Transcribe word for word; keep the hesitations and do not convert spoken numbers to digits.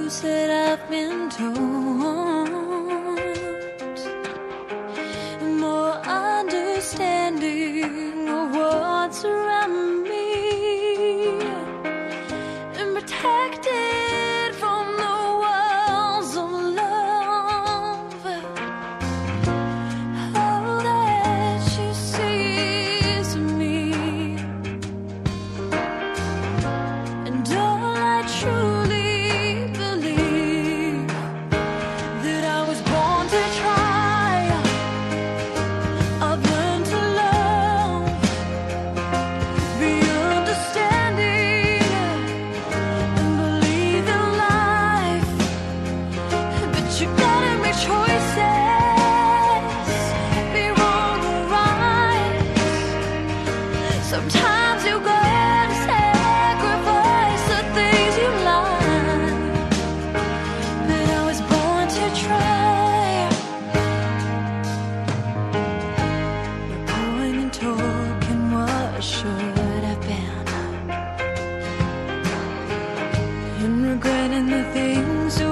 times that I've been told, more understanding of what's around me, and protected from the walls of love. All that you see is me, and all I truly believe that I was born to try. I've learned to love, be understanding, and believe in life. But you gotta make choices, be wrong or right. Sometimes you gotta sacrifice the things you like. But I was born to try. My point in talking what should have been, and regretting the things